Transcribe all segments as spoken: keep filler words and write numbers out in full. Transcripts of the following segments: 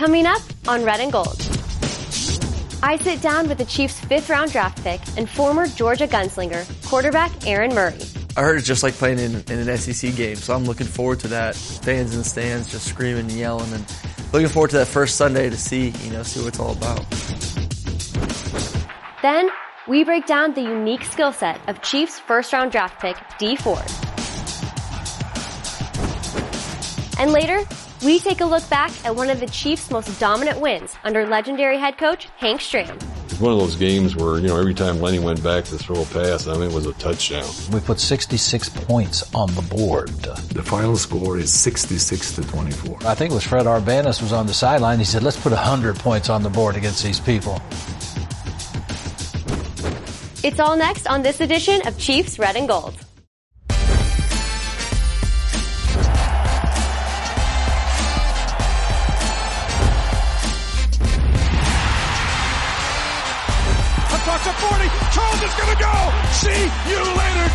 Coming up on Red and Gold. I sit down with the Chiefs' fifth-round draft pick and former Georgia gunslinger, quarterback Aaron Murray. I heard it's just like playing in, in an S E C game, so I'm looking forward to that. Fans in the stands just screaming and yelling, and looking forward to that first Sunday to see, you know, see what it's all about. Then, we break down the unique skill set of Chiefs' first-round draft pick, Dee Ford. And later, we take a look back at one of the Chiefs' most dominant wins under legendary head coach Hank Stram. It's one of those games where, you know, every time Lenny went back to throw a pass, I mean, it was a touchdown. We put sixty-six points on the board. The final score is sixty-six to twenty-four. I think it was Fred Arbanis was on the sideline. He said, let's put one hundred points on the board against these people. It's all next on this edition of Chiefs Red and Gold. Across the forty, Charles is going to go! See you later!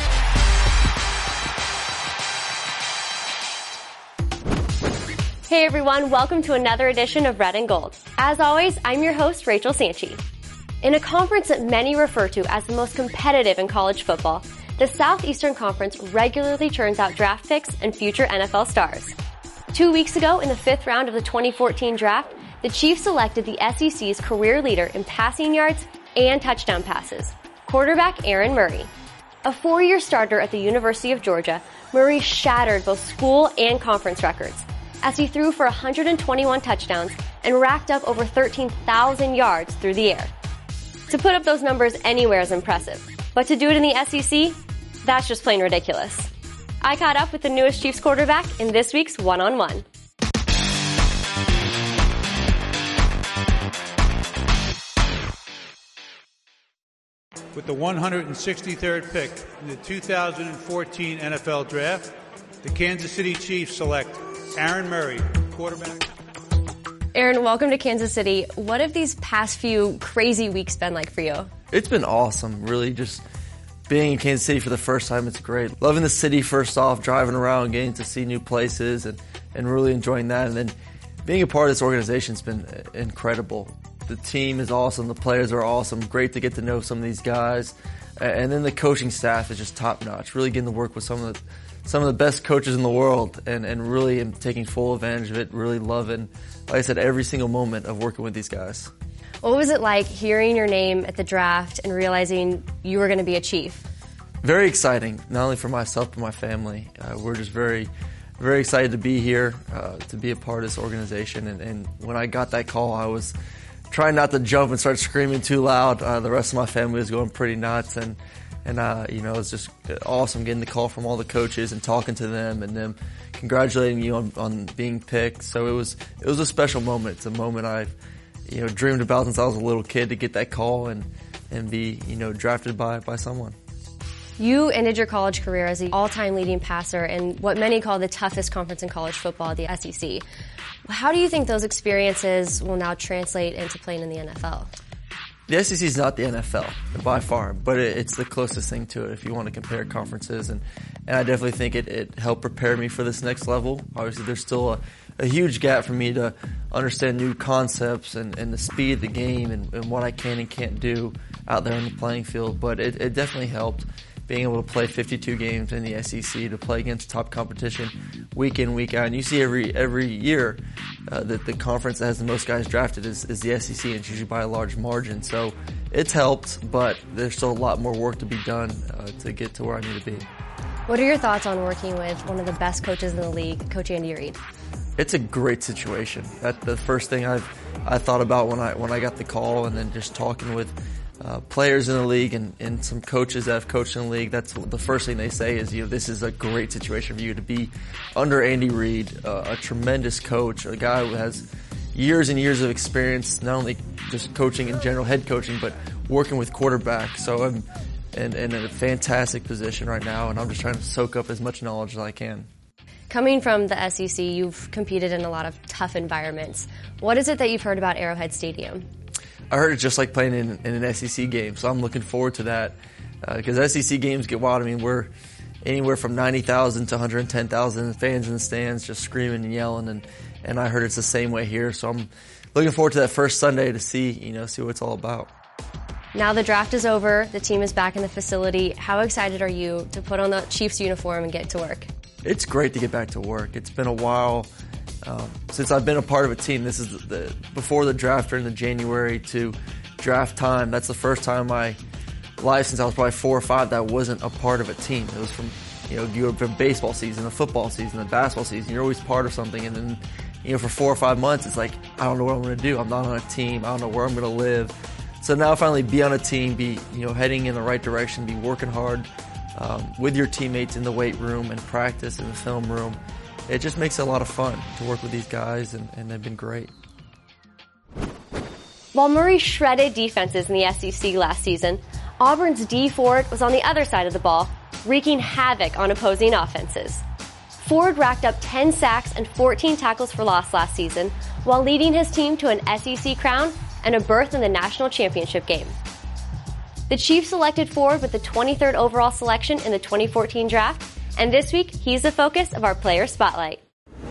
Hey everyone, welcome to another edition of Red and Gold. As always, I'm your host, Rachel Sanchi. In a conference that many refer to as the most competitive in college football, the Southeastern Conference regularly churns out draft picks and future N F L stars. Two weeks ago, in the fifth round of the twenty fourteen draft, the Chiefs selected the S E C's career leader in passing yards and touchdown passes, quarterback Aaron Murray. A four-year starter at the University of Georgia, Murray shattered both school and conference records as he threw for one hundred twenty-one touchdowns and racked up over thirteen thousand yards through the air. To put up those numbers anywhere is impressive, but to do it in the S E C, that's just plain ridiculous. I caught up with the newest Chiefs quarterback in this week's one-on-one. With the one hundred sixty-third pick in the two thousand fourteen N F L Draft, the Kansas City Chiefs select Aaron Murray, quarterback. Aaron, welcome to Kansas City. What have these past few crazy weeks been like for you? It's been awesome, really, just being in Kansas City for the first time. It's great. Loving the city first off, driving around, getting to see new places, and, and really enjoying that. And then being a part of this organization has been incredible. The team is awesome. The players are awesome. Great to get to know some of these guys. And then the coaching staff is just top-notch. Really getting to work with some of the some of the best coaches in the world and, and really am taking full advantage of it, really loving, like I said, every single moment of working with these guys. What was it like hearing your name at the draft and realizing you were going to be a Chief? Very exciting, not only for myself but my family. Uh, we're just very, very excited to be here, uh, to be a part of this organization. And, and when I got that call, I was trying not to jump and start screaming too loud. Uh, the rest of my family was going pretty nuts, and and uh, you know, it was just awesome getting the call from all the coaches and talking to them and them congratulating you on, on being picked. So it was it was a special moment. It's a moment I've you know dreamed about since I was a little kid, to get that call and and be you know drafted by by someone. You ended your college career as the all-time leading passer in what many call the toughest conference in college football, the S E C. How do you think those experiences will now translate into playing in the N F L? The S E C is not the N F L by far, but it, it's the closest thing to it if you want to compare conferences. And, and I definitely think it, it helped prepare me for this next level. Obviously, there's still a, a huge gap for me to understand new concepts and, and the speed of the game and, and what I can and can't do out there on the playing field. But it, it definitely helped being able to play fifty-two games in the S E C, to play against top competition week in, week out. And you see every every year uh, that the conference that has the most guys drafted is, is the S E C, and it's usually by a large margin. So it's helped, but there's still a lot more work to be done uh, to get to where I need to be. What are your thoughts on working with one of the best coaches in the league, Coach Andy Reid? It's a great situation. That's the first thing I've I thought about when I when I got the call, and then just talking with Uh, players in the league and, and some coaches that have coached in the league. That's the first thing they say is, you know, this is a great situation for you to be under Andy Reid, uh, a tremendous coach, a guy who has years and years of experience, not only just coaching in general, head coaching, but working with quarterbacks. So I'm in, in a fantastic position right now, and I'm just trying to soak up as much knowledge as I can. Coming from the S E C, you've competed in a lot of tough environments. What is it that you've heard about Arrowhead Stadium? I heard it's just like playing in, in an S E C game, so I'm looking forward to that because uh, S E C games get wild. I mean, we're anywhere from ninety thousand to one hundred ten thousand fans in the stands just screaming and yelling, and, and I heard it's the same way here. So I'm looking forward to that first Sunday to see, you know, see what it's all about. Now the draft is over, the team is back in the facility. How excited are you to put on the Chiefs uniform and get to work? It's great to get back to work. It's been a while um, since I've been a part of a team. This is the before the draft during the January to draft time. That's the first time in my life since I was probably four or five that I wasn't a part of a team. It was from, you know, you were from baseball season, the football season, the basketball season. You're always part of something, and then, you know, for four or five months, it's like, I don't know what I'm going to do. I'm not on a team. I don't know where I'm going to live. So now finally be on a team, be, you know, heading in the right direction, be working hard um, with your teammates in the weight room and practice in the film room. It just makes it a lot of fun to work with these guys, and, and they've been great. While Murray shredded defenses in the S E C last season, Auburn's Dee Ford was on the other side of the ball, wreaking havoc on opposing offenses. Ford racked up ten sacks and fourteen tackles for loss last season, while leading his team to an S E C crown and a berth in the national championship game. The Chiefs selected Ford with the twenty-third overall selection in the twenty fourteen draft, and this week he's the focus of our player spotlight.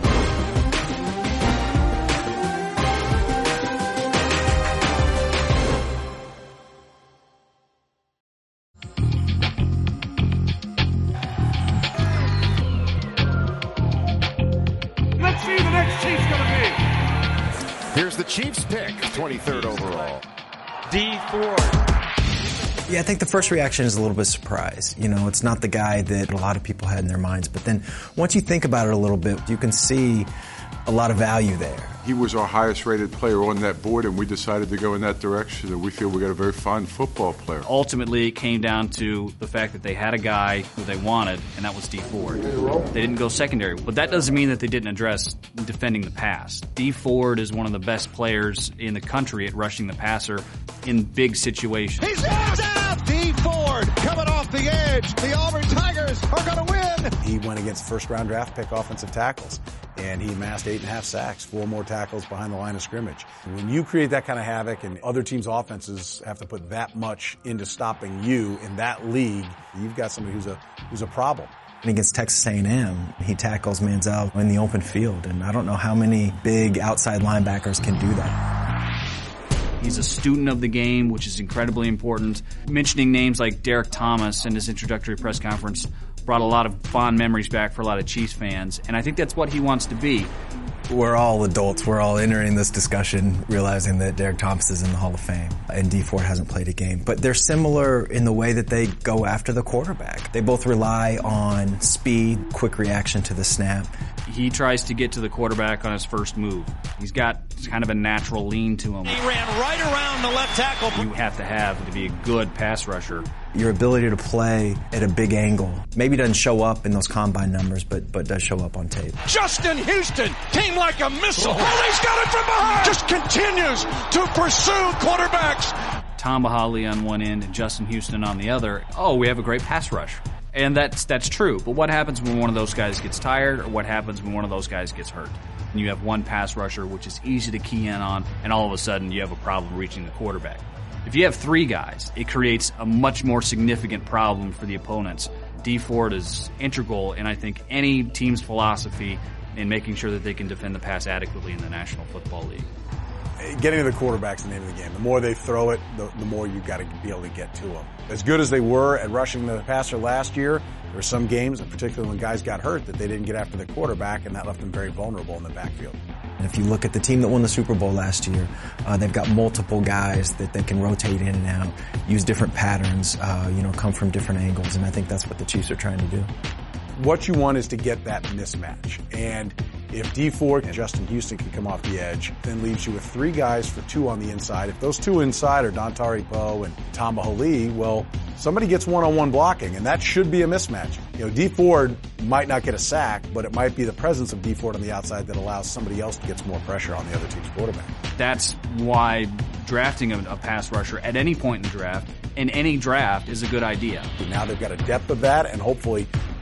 Let's see who the next Chief's going to be. Here's the Chiefs pick, twenty-third overall. Dee Ford. Yeah, I think the first reaction is a little bit of surprise. You know, it's not the guy that a lot of people had in their minds. But then once you think about it a little bit, you can see a lot of value there. He was our highest rated player on that board, and we decided to go in that direction, and we feel we got a very fine football player. Ultimately, it came down to the fact that they had a guy who they wanted, and that was Dee Ford. They didn't go secondary, but that doesn't mean that they didn't address defending the pass. Dee Ford is one of the best players in the country at rushing the passer in big situations. He's down! Dee Ford coming off the edge. The Auburn Tigers are going to win. He went against first-round draft pick offensive tackles, and he amassed eight and a half sacks, four more tackles behind the line of scrimmage. When you create that kind of havoc and other teams' offenses have to put that much into stopping you in that league, you've got somebody who's a who's a problem. And against Texas A and M, he tackles Manziel in the open field, and I don't know how many big outside linebackers can do that. He's a student of the game, which is incredibly important. Mentioning names like Derek Thomas in his introductory press conference brought a lot of fond memories back for a lot of Chiefs fans, and I think that's what he wants to be. We're all adults. We're all entering this discussion realizing that Derek Thomas is in the Hall of Fame and Dee Ford hasn't played a game. But they're similar in the way that they go after the quarterback. They both rely on speed, quick reaction to the snap. He tries to get to the quarterback on his first move. He's got kind of a natural lean to him. He ran right around the left tackle. You have to have to be a good pass rusher. Your ability to play at a big angle maybe doesn't show up in those combine numbers, but but does show up on tape. Justin Houston came like a missile. Oh, he's got it from behind. Just continues to pursue quarterbacks. Tamba Hali on one end and Justin Houston on the other. Oh, we have a great pass rush. And that's that's true. But what happens when one of those guys gets tired, or what happens when one of those guys gets hurt? And you have one pass rusher, which is easy to key in on, and all of a sudden you have a problem reaching the quarterback. If you have three guys, it creates a much more significant problem for the opponents. Dee Ford is integral in, I think, any team's philosophy in making sure that they can defend the pass adequately in the National Football League. Getting to the quarterback's the name of the game. The more they throw it, the, the more you've got to be able to get to them. As good as they were at rushing the passer last year, there were some games, particularly when guys got hurt, that they didn't get after the quarterback, and that left them very vulnerable in the backfield. And if you look at the team that won the Super Bowl last year, uh, they've got multiple guys that they can rotate in and out, use different patterns, uh, you know, come from different angles, and I think that's what the Chiefs are trying to do. What you want is to get that mismatch. And if Dee Ford and Justin Houston can come off the edge, then leaves you with three guys for two on the inside. If those two inside are Dontari Poe and Tamba Hali, well, somebody gets one-on-one blocking, and that should be a mismatch. You know, Dee Ford might not get a sack, but it might be the presence of Dee Ford on the outside that allows somebody else to get some more pressure on the other team's quarterback. That's why drafting a, a pass rusher at any point in the draft, in any draft, is a good idea. Now they've got a depth of that, and hopefully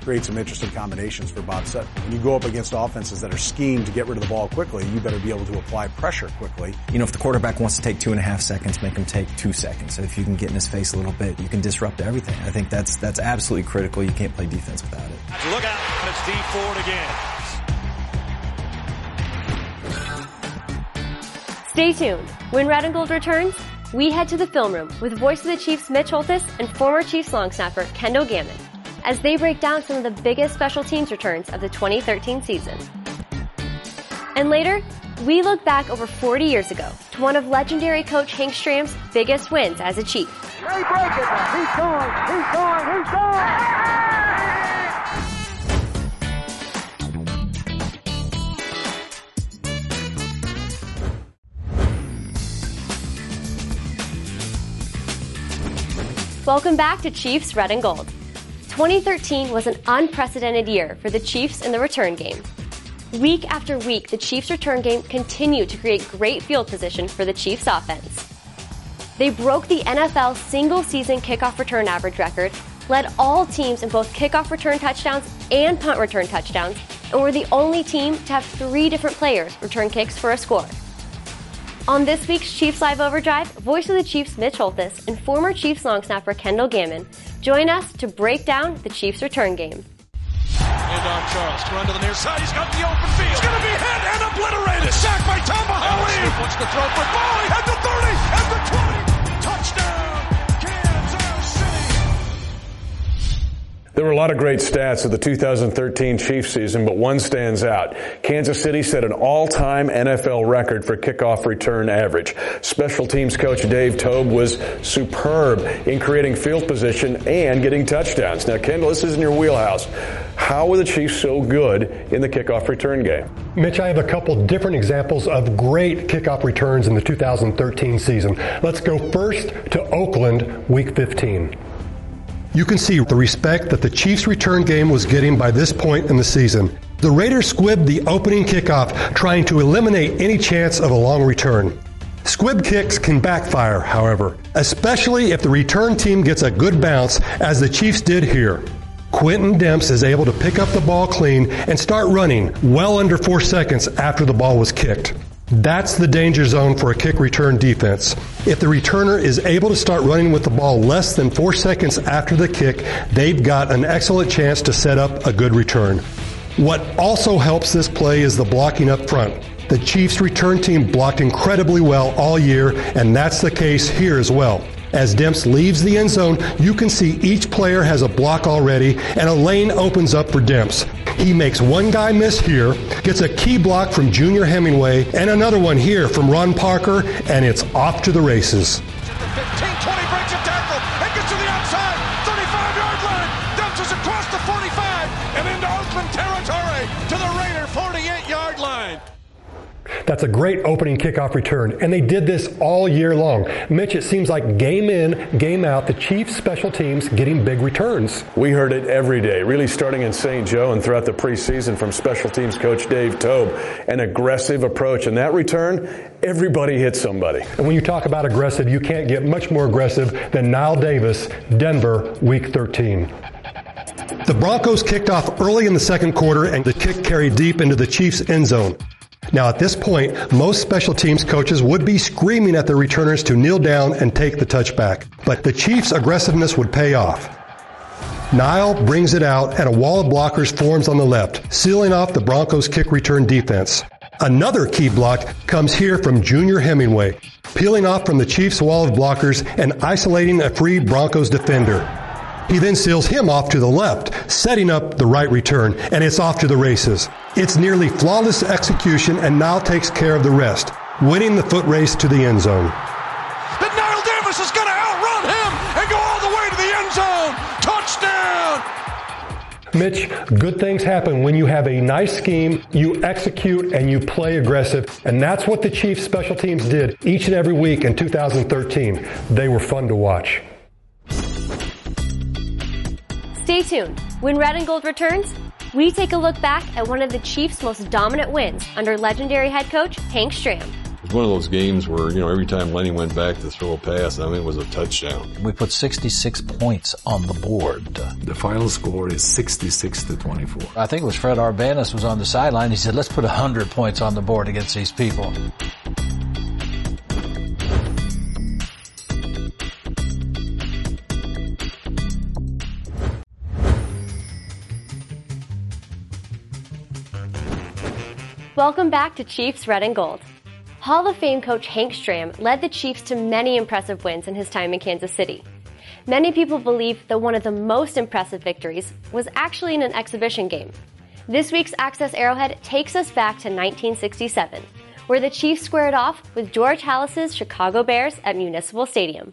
create some interesting combinations for Bob Sutton. When you go up against offenses that are schemed to get rid of the ball quickly, you better be able to apply pressure quickly. You know, if the quarterback wants to take two and a half seconds, make him take two seconds. So if you can get in his face a little bit, you can disrupt everything. I think that's that's absolutely critical. You can't play defense without it. Look out, it's Dee Ford again. Stay tuned. When Red and Gold returns, we head to the film room with voice of the Chiefs Mitch Holthus and former Chiefs long snapper Kendall Gammon as they break down some of the biggest special teams returns of the twenty thirteen season. And later, we look back over forty years ago to one of legendary coach Hank Stram's biggest wins as a Chief. They break it. He's gone. He's gone. He's gone. Welcome back to Chiefs Red and Gold. twenty thirteen was an unprecedented year for the Chiefs in the return game. Week after week, the Chiefs return game continued to create great field position for the Chiefs offense. They broke the N F L single-season kickoff return average record, led all teams in both kickoff return touchdowns and punt return touchdowns, and were the only team to have three different players return kicks for a score. On this week's Chiefs Live Overdrive, voice of the Chiefs Mitch Holthus and former Chiefs long snapper Kendall Gammon join us to break down the Chiefs return game. And on Charles to run to the near side. He's got the open field. He's going to be hit and obliterated. Sacked by Tomahawk. Wants to throw for ball. At the thirty, at the twenty. Touchdown, Kansas City. There were a lot of great stats of the two thousand thirteen Chiefs season, but one stands out. Kansas City set an all-time N F L record for kickoff return average. Special teams coach Dave Toub was superb in creating field position and getting touchdowns. Now, Kendall, this is in your wheelhouse. How were the Chiefs so good in the kickoff return game? Mitch, I have a couple different examples of great kickoff returns in the two thousand thirteen season. Let's go first to Oakland, week fifteen. You can see the respect that the Chiefs return game was getting by this point in the season. The Raiders squibbed the opening kickoff, trying to eliminate any chance of a long return. Squib kicks can backfire, however, especially if the return team gets a good bounce, as the Chiefs did here. Quentin Demps is able to pick up the ball clean and start running well under four seconds after the ball was kicked. That's the danger zone for a kick return defense. If the returner is able to start running with the ball less than four seconds after the kick, they've got an excellent chance to set up a good return. What also helps this play is the blocking up front. The Chiefs return team blocked incredibly well all year, and that's the case here as well. As Demps leaves the end zone, you can see each player has a block already, and a lane opens up for Demps. He makes one guy miss here, gets a key block from Junior Hemingway, and another one here from Ron Parker, and it's off to the races. fifteen, twenty breaks a tackle and gets to the outside, thirty-five-yard line. Demps is across the forty-five and into Oakland territory to the Raider forty-eight-yard line. That's a great opening kickoff return, and they did this all year long. Mitch, it seems like game in, game out, the Chiefs special teams getting big returns. We heard it every day, really starting in Saint Joe and throughout the preseason from special teams coach Dave Toub. An aggressive approach, and that return, everybody hit somebody. And when you talk about aggressive, you can't get much more aggressive than Knile Davis, Denver, week thirteen. The Broncos kicked off early in the second quarter, and the kick carried deep into the Chiefs' end zone. Now, at this point, most special teams coaches would be screaming at their returners to kneel down and take the touchback. But the Chiefs' aggressiveness would pay off. Knile brings it out, and a wall of blockers forms on the left, sealing off the Broncos' kick return defense. Another key block comes here from Junior Hemingway, peeling off from the Chiefs' wall of blockers and isolating a free Broncos defender. He then seals him off to the left, setting up the right return, and it's off to the races. It's nearly flawless execution, and Knile takes care of the rest, winning the foot race to the end zone. But Knile Davis is going to outrun him and go all the way to the end zone. Touchdown! Mitch, good things happen when you have a nice scheme, you execute, and you play aggressive. And that's what the Chiefs special teams did each and every week in two thousand thirteen. They were fun to watch. Stay tuned. When Red and Gold returns, we take a look back at one of the Chiefs' most dominant wins under legendary head coach Hank Stram. was one of those games where, you know, every time Lenny went back to throw a pass, I mean, it was a touchdown. We put sixty-six points on the board. The final score is sixty-six to twenty-four. I think it was Fred Arbanis was on the sideline. He said, let's put one hundred points on the board against these people. Welcome back to Chiefs Red and Gold. Hall of Fame coach Hank Stram led the Chiefs to many impressive wins in his time in Kansas City. Many people believe that one of the most impressive victories was actually in an exhibition game. This week's Access Arrowhead takes us back to nineteen sixty-seven, where the Chiefs squared off with George Halas's Chicago Bears at Municipal Stadium.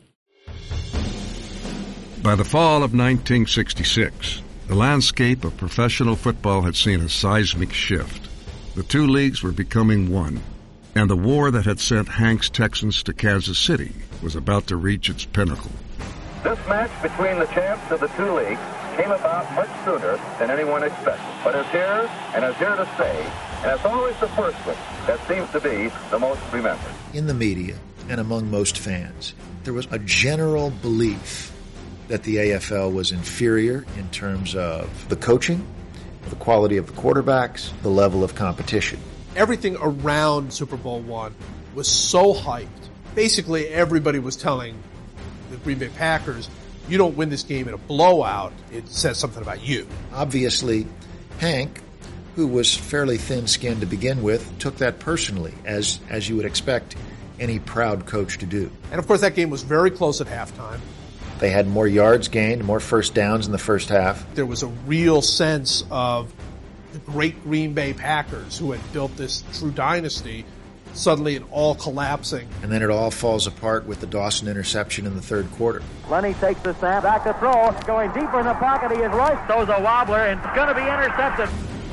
By the fall of nineteen sixty-six, the landscape of professional football had seen a seismic shift. The two leagues were becoming one, and the war that had sent Hank's Texans to Kansas City was about to reach its pinnacle. This match between the champs of the two leagues came about much sooner than anyone expected, but it's here and it's here to stay, and it's always the first one that seems to be the most remembered. In the media and among most fans, there was a general belief that the A F L was inferior in terms of the coaching, the quality of the quarterbacks, the level of competition. Everything around Super Bowl one was so hyped. Basically, everybody was telling the Green Bay Packers, you don't win this game in a blowout, it says something about you. Obviously, Hank, who was fairly thin-skinned to begin with, took that personally, as, as you would expect any proud coach to do. And of course, that game was very close at halftime. They had more yards gained, more first downs in the first half. There was a real sense of the great Green Bay Packers who had built this true dynasty, suddenly it all collapsing. And then it all falls apart with the Dawson interception in the third quarter. Lenny takes the snap, back to throw, going deeper in the pocket, he is right, throws a wobbler, and it's going to be intercepted.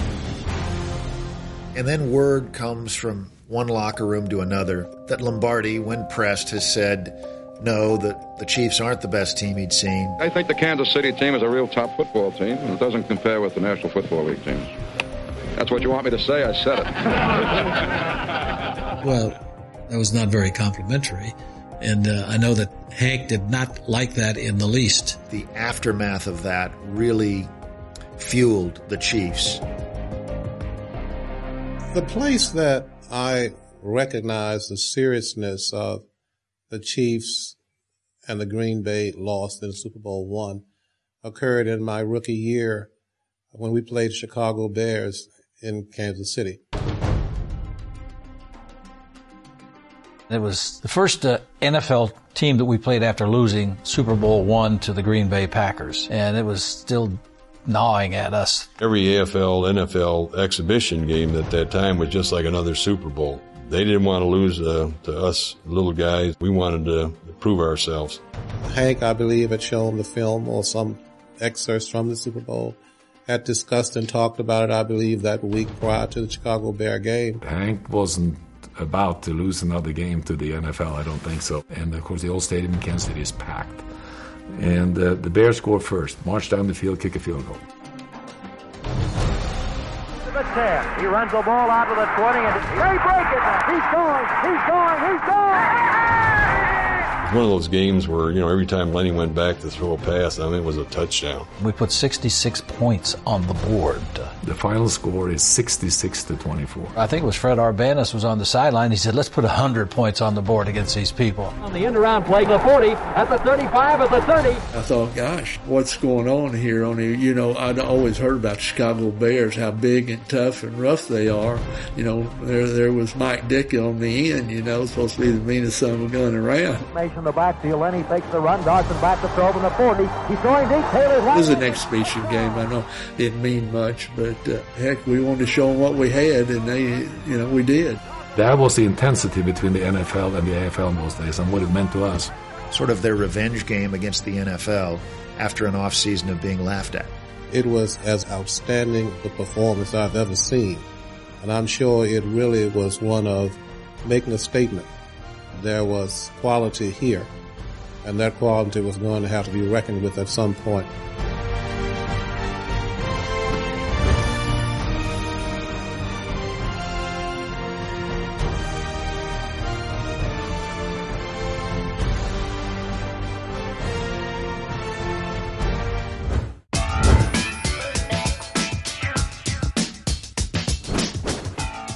And then word comes from one locker room to another that Lombardi, when pressed, has said, no, that the Chiefs aren't the best team he'd seen. I think the Kansas City team is a real top football team, and it doesn't compare with the National Football League teams. That's what you want me to say, I said it. Well, that was not very complimentary, and uh, I know that Hank did not like that in the least. The aftermath of that really fueled the Chiefs. The place that I recognize the seriousness of the Chiefs and the Green Bay loss in Super Bowl one occurred in my rookie year when we played Chicago Bears in Kansas City. It was the first uh, N F L team that we played after losing Super Bowl one to the Green Bay Packers, and it was still gnawing at us. Every A F L, N F L exhibition game at that time was just like another Super Bowl. They didn't want to lose uh, to us little guys. We wanted to prove ourselves. Hank, I believe, had shown the film or some excerpts from the Super Bowl, had discussed and talked about it, I believe, that week prior to the Chicago Bear game. Hank wasn't about to lose another game to the N F L, I don't think so. And, of course, the old stadium in Kansas City is packed. And uh, the Bears score first, march down the field, kick a field goal. The ten. He runs the ball out to the twenty, and they break it. He's going, he's going, he's going. It was one of those games where, you know, every time Lenny went back to throw a pass, I mean, it was a touchdown. We put sixty-six points on the board. The final score is sixty-six to twenty-four. I think it was Fred Arbanis was on the sideline. He said, let's put one hundred points on the board against these people. On the end-around play, the forty, at the thirty-five, at the thirty. I thought, gosh, what's going on here? On the, you know, I'd always heard about the Chicago Bears, how big and tough and rough they are. You know, there there was Mike Dickey on the end, you know, supposed to be the meanest son of a gun around. In the backfield, Lenny takes the run, Dawson back to throw from the forty. He's going deep, Taylor's It was an exhibition game. I know it didn't mean much, but uh, heck, we wanted to show them what we had, and they, you know, we did. That was the intensity between the N F L and the A F L in those days, and what it meant to us. Sort of their revenge game against the N F L after an off season of being laughed at. It was as outstanding a performance I've ever seen, and I'm sure it really was one of making a statement. There was quality here, and that quality was going to have to be reckoned with at some point.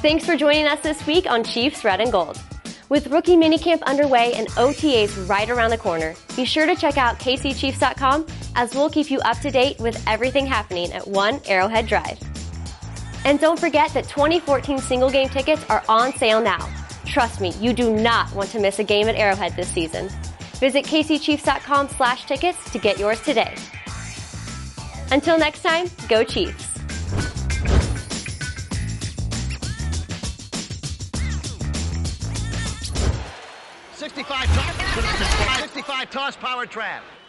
Thanks for joining us this week on Chiefs Red and Gold. With rookie minicamp underway and O T As right around the corner, be sure to check out K C Chiefs dot com as we'll keep you up to date with everything happening at One Arrowhead Drive. And don't forget that twenty fourteen single game tickets are on sale now. Trust me, you do not want to miss a game at Arrowhead this season. Visit K C Chiefs dot com slash tickets to get yours today. Until next time, go Chiefs. sixty-five toss, sixty-five toss power trap.